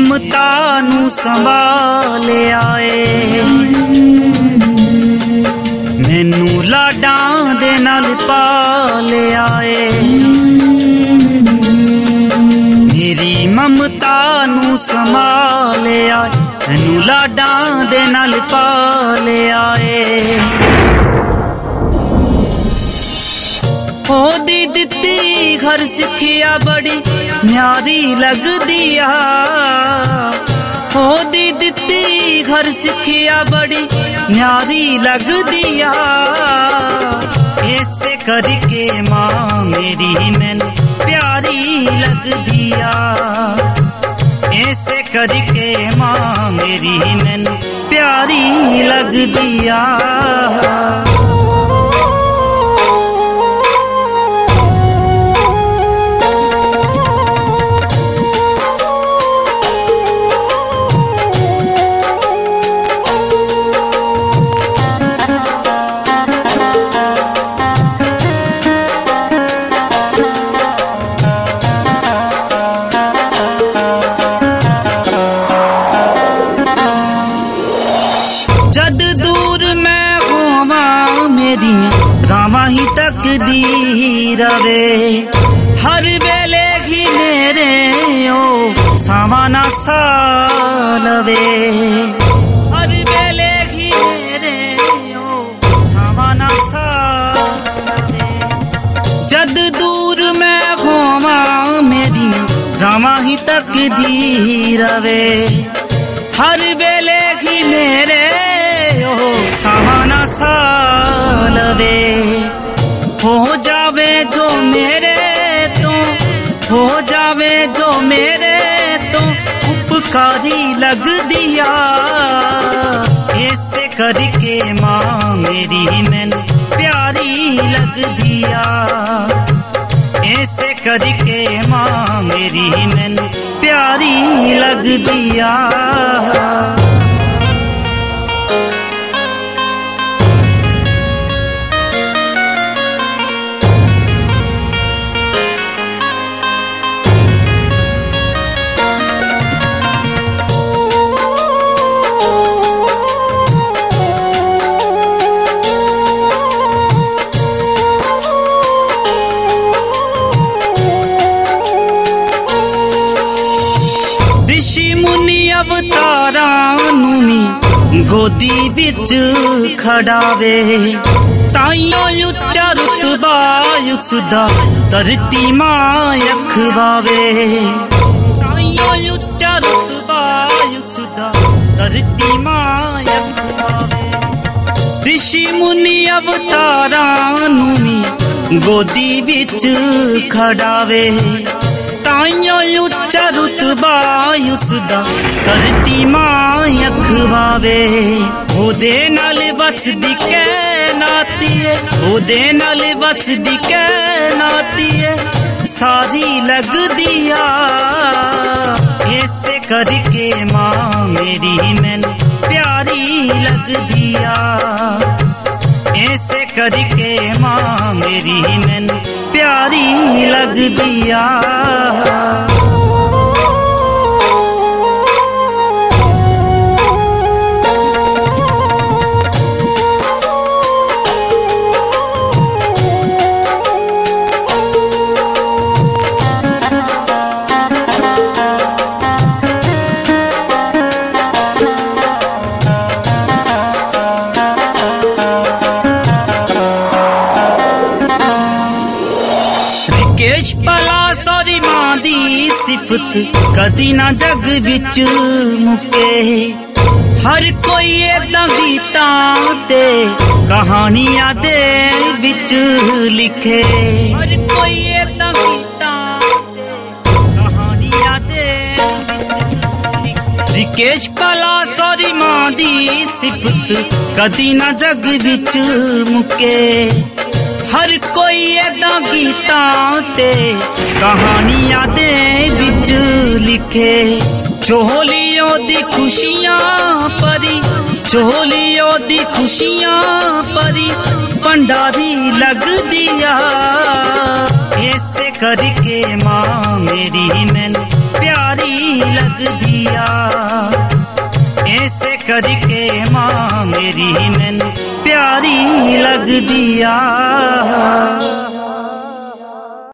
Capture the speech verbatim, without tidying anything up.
ममता नू संभालिया ए, मैनू लाडां दे नाल पालिया ए। मेरी ममता नू संभालिया, मैनू लाडां दे नाल पालिया ए। ओदी दित्ती घर सिखिया बड़ी न्यारी लगदी आ, ओदी दित्ती घर सिखिया बड़ी न्यारी लगदी आ। इसे करके मां मेरी मैनू प्यारी लगदी आ, इसे करके मां मेरी मैनू प्यारी लगदी आ। जद दूर मैं होवां मेरियां रावां ही तकदीर वे, हर वेले ही मेरे ओ सावां ना साल वे, हर वेले ही मेरे ओ सावां ना साल वे। जद दूर मैं होवां मेरियां रावां ही तकदीर वे, हर वेले ही मेरे सावाना साल वे। हो जावे जो मेरे तो, हो जावे जो मेरे तो उपकारी लग दिया। ऐसे करके मां मेरी मैनू प्यारी लग दिया, ऐसे करके मां मेरी मैनू प्यारी लग दिया। अवतारां नू वी गोदी विच खड़ावे, ताइयों उच्चा रुतबा उसदा धरती मां अखवावे, ताइयों उच्चा रुतबा उसदा धरती मां अखवावे। ऋषि मुनि अवतारां नू वी गोदी विच खड़ावे, ताइयों उच्चा रुतबा उसदा धरती मां अखवावे। ओदे नाल वसदी कैनाती है, ओदे नाल वसदी कैनाती है सारी लगदी आ। ऐसे करके मां मेरी मैनू प्यारी लगदी आ, ऐसे करके मां मेरी मैनू प्यारी लगदी आ। केश भला सॉरी मां दी सिफत कदी ना जग विच मुके, हर कोई ऐदां गीतां ते कहानियां दे विच लिखे, हर कोई ऐदां गीतां ते कहानियां दे विच लिखे। रिकेश भला सॉरी मां दी सिफत कदी ना जग विच मुके, हर कोई ऐदां गीतां ते कहानियां दे विच लिखे। चोलियों दी खुशियां परी, चोलियों दी खुशियां परी भंडारी लग दिया। ऐसे करके मां मेरी मैनू प्यारी लग दिया, करके मां मेरी मैनू प्यारी लगदी आ।